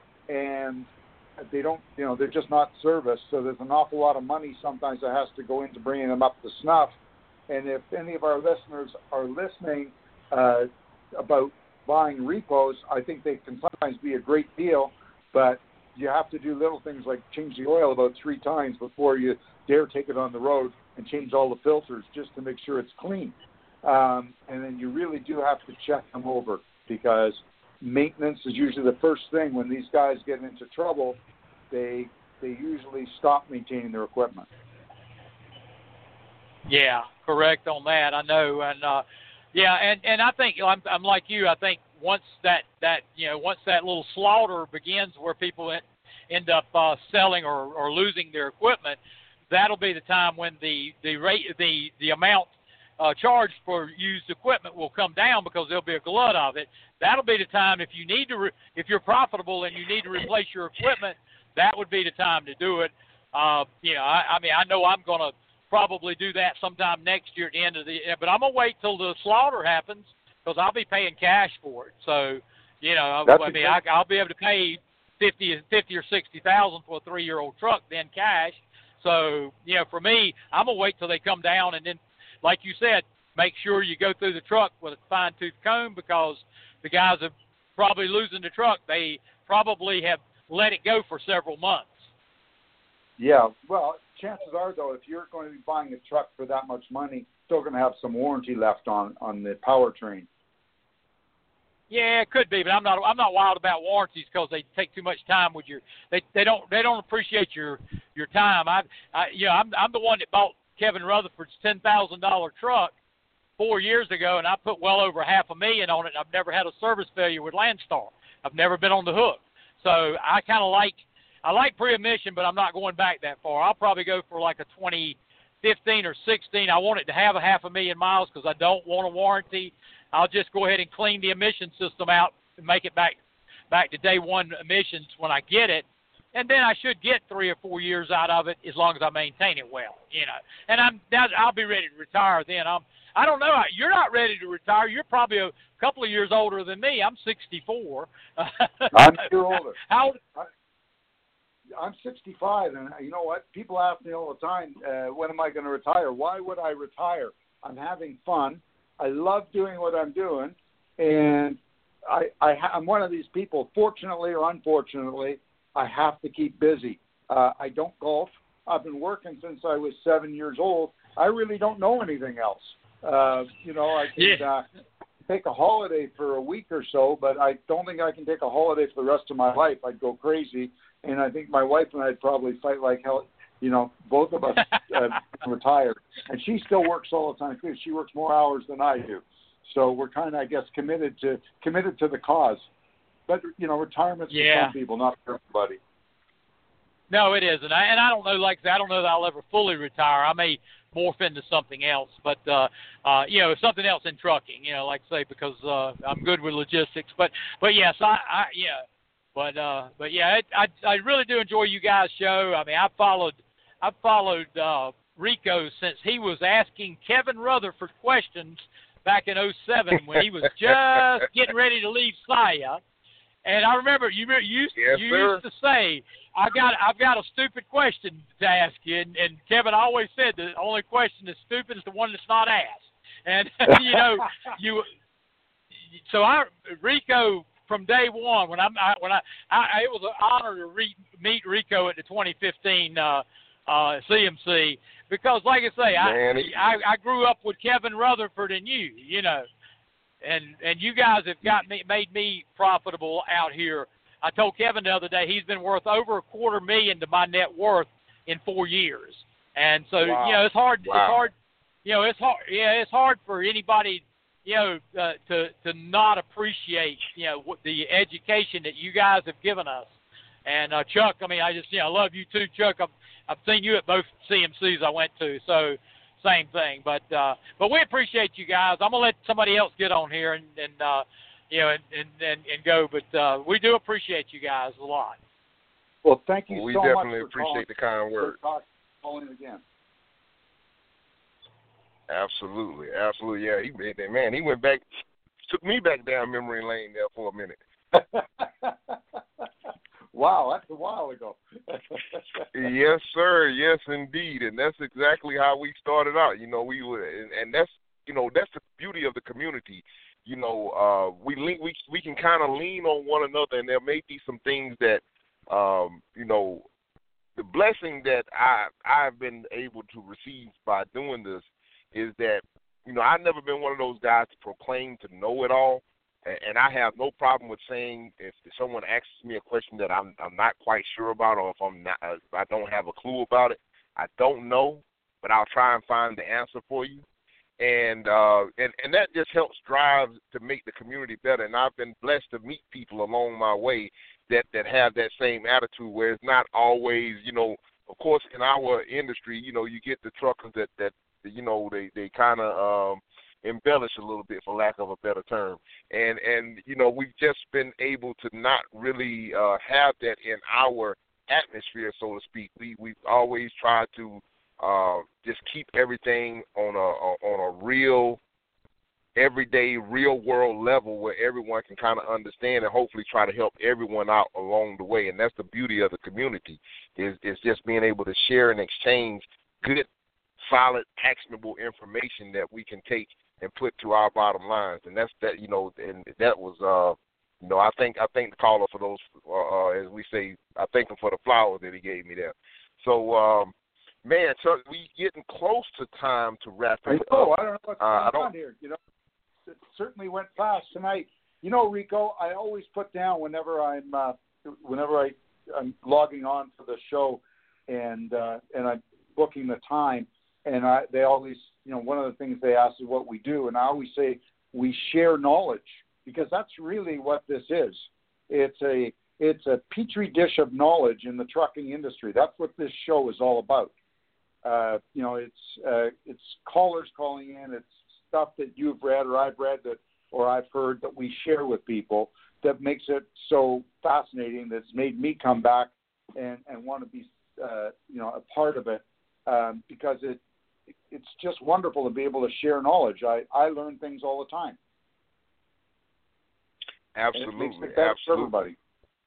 And they don't, you know, they're just not serviced. So there's an awful lot of money sometimes that has to go into bringing them up to snuff. And if any of our listeners are listening uh, about buying repos, I think they can sometimes be a great deal, but you have to do little things like change the oil about three times before you dare take it on the road and change all the filters just to make sure it's clean. Um, and then you really do have to check them over, because maintenance is usually the first thing. When these guys get into trouble, they they usually stop maintaining their equipment.
Yeah, correct on that. I know, and uh, yeah, and, and I think I'm I'm like you. I think once that, that you know once that little slaughter begins, where people end up uh, selling or, or losing their equipment, that'll be the time when the the rate the the amount uh, charged for used equipment will come down, because there'll be a glut of it. That'll be the time, if you need to re- if you're profitable and you need to replace your equipment, that would be the time to do it. Uh, you know, I, I mean, I know I'm going to probably do that sometime next year at the end of the year, but I'm gonna wait till the slaughter happens, because I'll be paying cash for it. So, you know,
That's
I mean, I, I'll be able to pay fifty, fifty or sixty thousand for a three-year-old truck, then cash. So, you know, for me, I'm gonna wait till they come down, and then, like you said, make sure you go through the truck with a fine-tooth comb, because the guys are probably losing the truck. They probably have let it go for several months.
Yeah, well, chances are, though, if you're going to be buying a truck for that much money, still going to have some warranty left on, on the powertrain.
Yeah, it could be, but I'm not I'm not wild about warranties, because they take too much time with your they they don't they don't appreciate your your time. I I you know I'm I'm the one that bought Kevin Rutherford's ten thousand dollar truck four years ago, and I put well over half a million on it. And I've never had a service failure with Landstar. I've never been on the hook, so I kind of like. I like pre-emission, but I'm not going back that far. I'll probably go for like a twenty fifteen or sixteen. I want it to have a half a million miles, because I don't want a warranty. I'll just go ahead and clean the emission system out and make it back back to day one emissions when I get it. And then I should get three or four years out of it, as long as I maintain it well, you know. And I'm I'll be ready to retire then. I'm I don't know. You're not ready to retire. You're probably a couple of years older than me. I'm sixty-four.
I'm a year older.
How?
I'm sixty-five, and you know what? People ask me all the time, uh, when am I going to retire? Why would I retire? I'm having fun. I love doing what I'm doing, and I, I ha- I'm one of these people, fortunately or unfortunately, I have to keep busy. Uh, I don't golf. I've been working since I was seven years old. I really don't know anything else. Uh, you know, I can
Yeah.
uh, take a holiday for a week or so, but I don't think I can take a holiday for the rest of my life. I'd go crazy, and I think my wife and I'd probably fight like hell. You know, both of us uh, retired, and she still works all the time too. She works more hours than I do, so we're kind of, I guess, committed to committed to the cause. But you know, retirement's
Yeah.
for some people, not for everybody.
No, it is, and I and I don't know. Like I said, I don't know that I'll ever fully retire. I may morph into something else, but uh, uh, you know, something else in trucking. You know, like I say, because uh, I'm good with logistics. But but yes, I, I yeah, but uh, but yeah, it, I I really do enjoy you guys' show. I mean, I followed I followed uh, Rico since he was asking Kevin Rutherford questions back in oh seven when he was just getting ready to leave Saya. And I remember you, you, used,
Yes,
you
sir.
used to say, I got, I've got a stupid question to ask you. And, and Kevin always said the only question that's stupid is the one that's not asked. And, you know, you, so I, Rico, from day one, when, I'm, I, when I, I, it was an honor to re, meet Rico at the twenty fifteen uh, uh, C M C because, like I say,
Man,
I,
he-
I, I grew up with Kevin Rutherford and you, you know. And and you guys have got me made me profitable out here. I told Kevin the other day he's been worth over a quarter million to my net worth in four years. And so
Wow.
you know it's hard.
Wow.
It's hard. You know it's hard. Yeah, it's hard for anybody you know uh, to to not appreciate you know what the education that you guys have given us. And uh, Chuck, I mean, I just you know I love you too, Chuck. I've I've seen you at both C M Cs I went to. So. Same thing, but uh, but we appreciate you guys. I'm gonna let somebody else get on here and, and uh, you know and, and, and, and go, but uh, we do appreciate you guys a lot.
Well, thank you
we
so much
definitely
for
appreciate the kind word.
calling again.
Absolutely, absolutely. Yeah, he man, he went back, took me back down memory lane there for a minute.
Wow, that's a while ago.
Yes, sir. Yes, indeed, and that's exactly how we started out. You know, we were, and, and that's you know that's the beauty of the community. You know, uh, we link, we we can kind of lean on one another, and there may be some things that, um, you know, the blessing that I I've been able to receive by doing this is that you know I've never been one of those guys to proclaim to know it all. And I have no problem with saying if someone asks me a question that I'm I'm not quite sure about, or if I'm not, if I don't have a clue about it, I don't know, but I'll try and find the answer for you. And uh, and and that just helps drive to make the community better. And I've been blessed to meet people along my way that that have that same attitude, where it's not always, you know, of course, in our industry, you know, you get the truckers that that you know they they kind of um, embellish a little bit, for lack of a better term. And, and you know, we've just been able to not really uh, have that in our atmosphere, so to speak. We, we've always tried to uh, just keep everything on a, on a real, everyday, real-world level where everyone can kind of understand and hopefully try to help everyone out along the way. And that's the beauty of the community, is, is just being able to share and exchange good, solid, actionable information that we can take and put to our bottom lines. And that's that, you know, and that was, uh, you know, I think I thank the caller for those, uh, as we say, I thank him for the flowers that he gave me there. So, um, man, Chuck, we getting close to time to wrap it
Oh,
up.
I don't know what's
Uh, I
going
don't-
on here. You know, it certainly went fast tonight. You know, Rico, I always put down whenever I'm uh, whenever I, I'm logging on for the show, and uh, and I'm booking the time, and I they always, you know, one of the things they ask is what we do, and I always say we share knowledge, because that's really what this is. It's a it's a petri dish of knowledge in the trucking industry. That's what this show is all about. Uh, you know, it's uh, it's callers calling in. It's stuff that you've read or I've read that or I've heard that we share with people that makes it so fascinating. That's made me come back and, and want to be uh, you know a part of it, um, because it it's just wonderful to be able to share knowledge. I, I learn things all the time.
Absolutely,
And it makes it better
absolutely.
for everybody.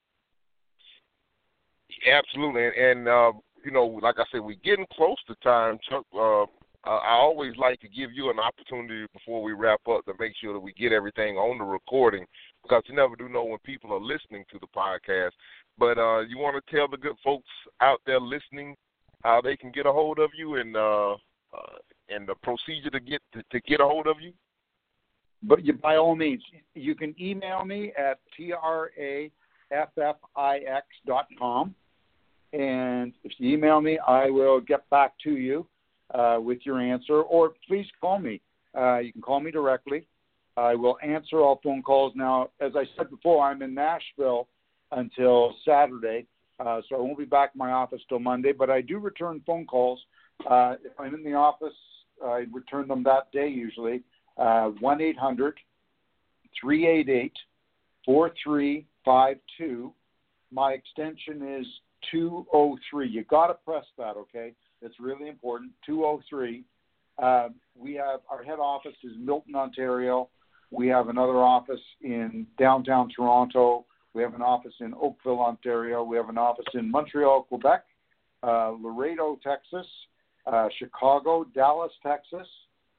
Absolutely, and, and uh, you know, like I said, we're getting close to time, Chuck. Uh, I always like to give you an opportunity before we wrap up to make sure that we get everything on the recording, because you never do know when people are listening to the podcast. But uh, you want to tell the good folks out there listening how they can get a hold of you and uh, uh, and the procedure to get to, to get a hold of you?
But you, by all means, you can email me at traffix dot com, and if you email me, I will get back to you uh, with your answer, or please call me. Uh, you can call me directly. I will answer all phone calls. Now, as I said before, I'm in Nashville until Saturday, uh, so I won't be back in my office till Monday, but I do return phone calls. Uh, if I'm in the office, I return them that day usually. Uh, one eight hundred, three eight eight, four three five two. My extension is two oh three. You got to press that, okay? It's really important, two oh three. Uh, we have, our head office is Milton, Ontario. We have another office in downtown Toronto. We have an office in Oakville, Ontario. We have an office in Montreal, Quebec, uh, Laredo, Texas, uh, Chicago, Dallas, Texas,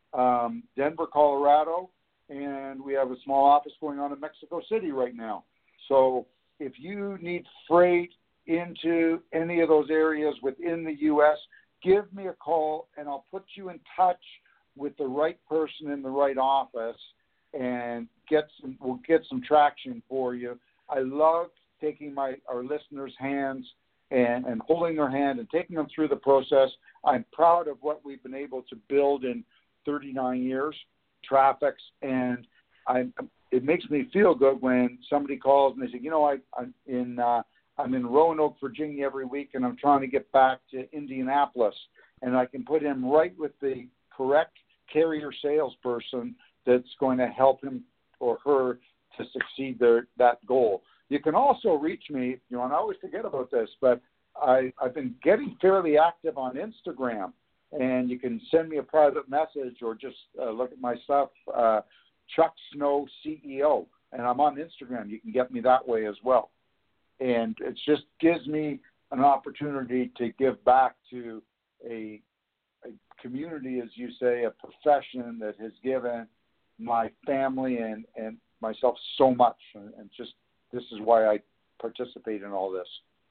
um, Denver, Colorado, and we have a small office going on in Mexico City right now. So if you need freight into any of those areas within the U S, give me a call, and I'll put you in touch with the right person in the right office, and get some. We'll get some traction for you. I love taking my our listeners' hands and, and holding their hand and taking them through the process. I'm proud of what we've been able to build in thirty-nine years, Traffix, and I. It makes me feel good when somebody calls and they say, you know, I, I'm in. Uh, I'm in Roanoke, Virginia every week, and I'm trying to get back to Indianapolis. And I can put him right with the correct carrier salesperson that's going to help him or her to succeed their that goal. You can also reach me, you know, and I always forget about this, but I, I've been getting fairly active on Instagram. And you can send me a private message or just uh, look at my stuff, uh, Chuck Snow C E O. And I'm on Instagram. You can get me that way as well. And it just gives me an opportunity to give back to a, a community, as you say, a profession that has given my family and, and myself so much. And, and just this is why I participate in all this.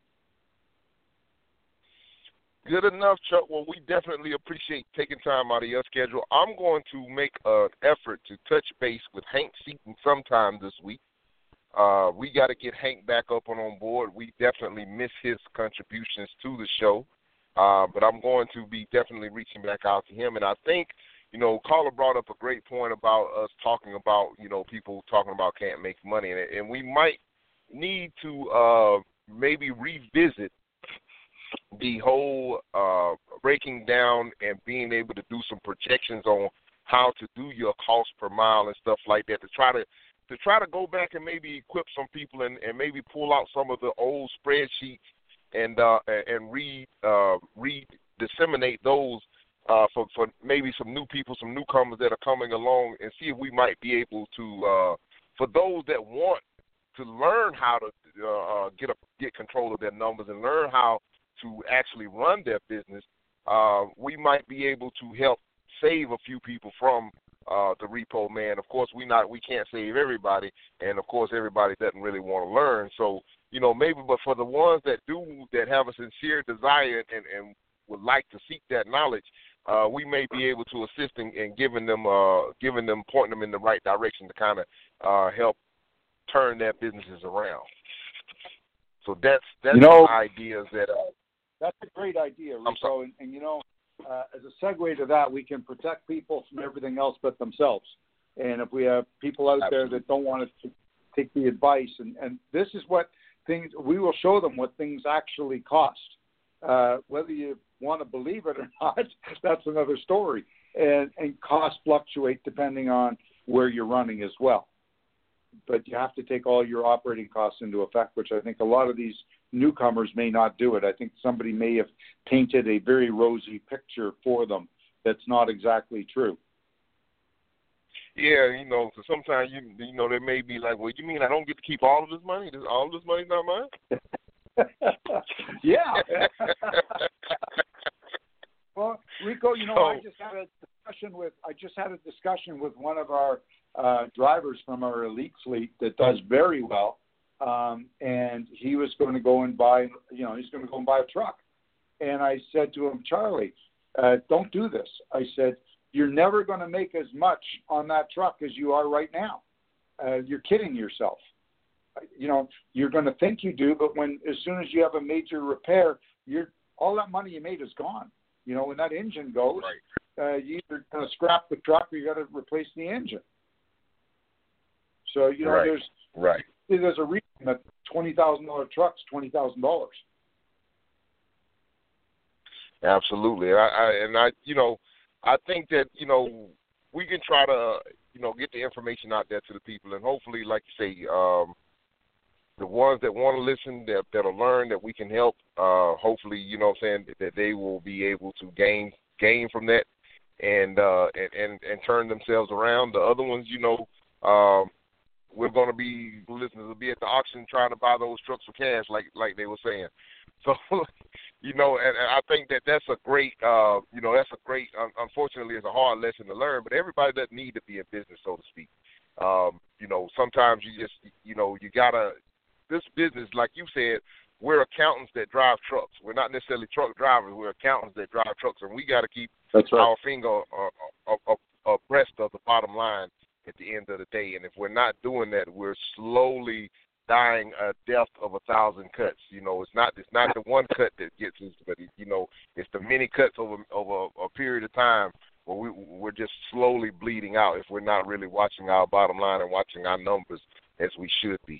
Good enough, Chuck. Well, we definitely appreciate taking time out of your schedule. I'm going to make an effort to touch base with Hank Seaton sometime this week. Uh, we got to get Hank back up and on board. We definitely miss his contributions to the show, uh, but I'm going to be definitely reaching back out to him. And I think, you know, Carla brought up a great point about us talking about, you know, people talking about can't make money. And, and we might need to uh, maybe revisit the whole uh, breaking down and being able to do some projections on how to do your cost per mile and stuff like that to try to to try to go back and maybe equip some people and, and maybe pull out some of the old spreadsheets and uh, and re uh, re disseminate those uh, for for maybe some new people, some newcomers that are coming along, and see if we might be able to uh, for those that want to learn how to uh, get a, get control of their numbers and learn how to actually run their business, uh, we might be able to help save a few people from uh, the repo man. Of course, we not we can't save everybody, and of course, everybody doesn't really want to learn. So, you know, maybe, but for the ones that do, that have a sincere desire and, and would like to seek that knowledge, uh, we may be able to assist in, in giving them, uh, giving them, pointing them in the right direction to kind of uh, help turn their businesses around. So that's that's
you know,
the ideas that. Uh,
That's a great idea, Rico. And, and, you know, uh, as a segue to that, we can protect people from everything else but themselves. And if we have people out
Absolutely.
there that don't want to take the advice, and, and this is what things, we will show them what things actually cost. Uh, whether you want to believe it or not, that's another story. And, and costs fluctuate depending on where you're running as well. But you have to take all your operating costs into effect, which I think a lot of these newcomers may not do it. I think somebody may have painted a very rosy picture for them that's not exactly true.
Yeah, you know, so sometimes, you you know, they may be like, well, you mean I don't get to keep all of this money? This, all of this money's not mine?
Yeah. Well, Rico, you know, so, I just had a discussion with I just had a discussion with one of our uh, drivers from our elite fleet that does very well. Um, and he was going to go and buy, you know, he's going to go and buy a truck. And I said to him, Charlie, uh, don't do this. I said, you're never going to make as much on that truck as you are right now. Uh, you're kidding yourself. You know, you're going to think you do, but when as soon as you have a major repair, you're all that money you made is gone. You know, when that engine goes, right. uh, you either going to scrap the truck or you got to replace the engine. So you know,
right.
there's
right.
there's a reason that twenty thousand dollar truck's twenty thousand dollars.
Absolutely, I, I and I, you know, I think that you know we can try to you know get the information out there to the people, and hopefully, like you say, um, the ones that want to listen, that that'll learn, that we can help. Uh, hopefully, you know, what I'm saying that they will be able to gain gain from that, and uh, and, and and turn themselves around. The other ones, you know, um, we're going to be listeners will be at the auction trying to buy those trucks for cash, like like they were saying. So, you know, and, and I think that that's a great, uh, you know, that's a great. Um, unfortunately, it's a hard lesson to learn, but everybody doesn't need to be in business, so to speak. Um, you know, sometimes you just, you know, you gotta. This business, like you said, we're accountants that drive trucks. We're not necessarily truck drivers. We're accountants that drive trucks, and we got to keep
That's right.
our finger uh, uh, uh, abreast of the bottom line at the end of the day. And if we're not doing that, we're slowly dying a death of a thousand cuts. You know, it's not it's not the one cut that gets us, but it, you know, it's the many cuts over over a period of time where we we're just slowly bleeding out if we're not really watching our bottom line and watching our numbers as we should be.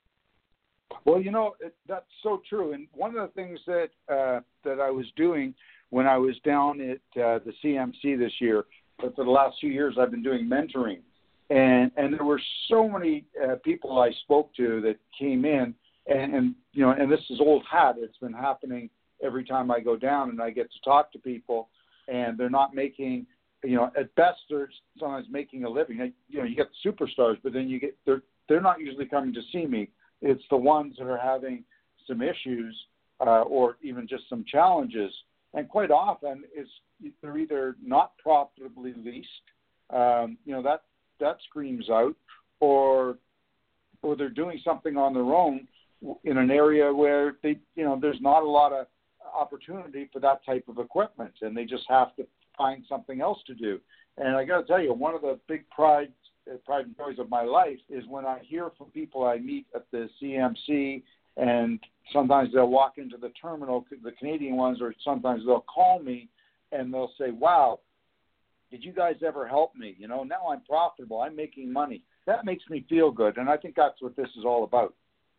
Well, you know, it, that's so true. And one of the things that uh, that I was doing when I was down at uh, the C M C this year, but for the last few years, I've been doing mentoring. And and there were so many uh, people I spoke to that came in, and, and, you know, and this is old hat. It's been happening every time I go down and I get to talk to people, and they're not making, you know, at best they're sometimes making a living. You know, you get the superstars, but then you get, they're, they're not usually coming to see me. It's the ones that are having some issues uh, or even just some challenges. And quite often it's they're either not profitably leased, um, you know, that that screams out, or or they're doing something on their own in an area where they, you know, there's not a lot of opportunity for that type of equipment, and they just have to find something else to do. And I got to tell you, one of the big pride pride and joys of my life is when I hear from people I meet at the C M C, and sometimes they'll walk into the terminal, the Canadian ones, or sometimes they'll call me and they'll say, wow, did you guys ever help me? You know, now I'm profitable, I'm making money. That makes me feel good, and I think that's what this is all about,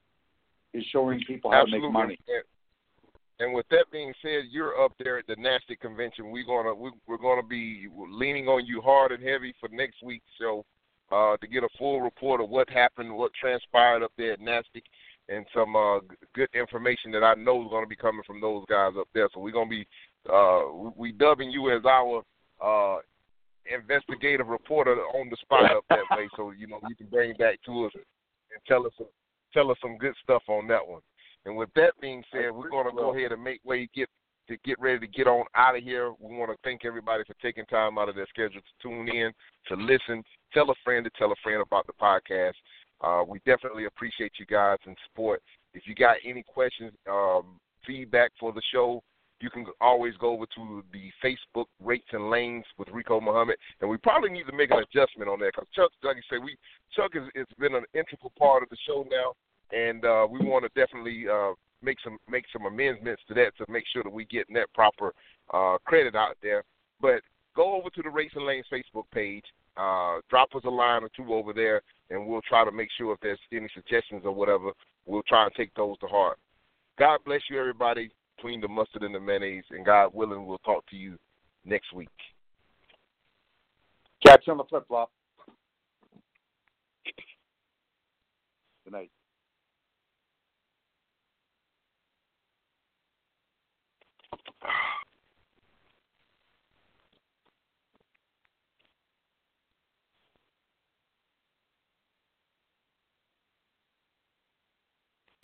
is showing people how
Absolutely.
to make money.
And with that being said, you're up there at the NASTC convention. We're gonna we, we're gonna be leaning on you hard and heavy for next week's show. Uh, to get a full report of what happened, what transpired up there at NASTC, and some uh, g- good information that I know is going to be coming from those guys up there. So we're going to be uh, we dubbing you as our uh, investigative reporter on the spot up that way. So you know you can bring back to us and tell us tell us some good stuff on that one. And with that being said, we're going to go ahead and make way get to get ready to get on out of here. We want to thank everybody for taking time out of their schedule to tune in, to listen. Tell a friend to tell a friend about the podcast. Uh, we definitely appreciate you guys and support. If you got any questions, um, feedback for the show, you can always go over to the Facebook Rates and Lanes with Rico Muhammad. And we probably need to make an adjustment on that because Chuck, like you say, we Chuck has it's been an integral part of the show now, and uh, we want to definitely uh, make some make some amendments to that to make sure that we get that proper uh, credit out there. But go over to the Rates and Lanes Facebook page. Uh, drop us a line or two over there, and we'll try to make sure if there's any suggestions or whatever, we'll try and take those to heart. God bless you, everybody, between the mustard and the mayonnaise, and God willing, we'll talk to you next week.
Catch you on the flip-flop. Good night.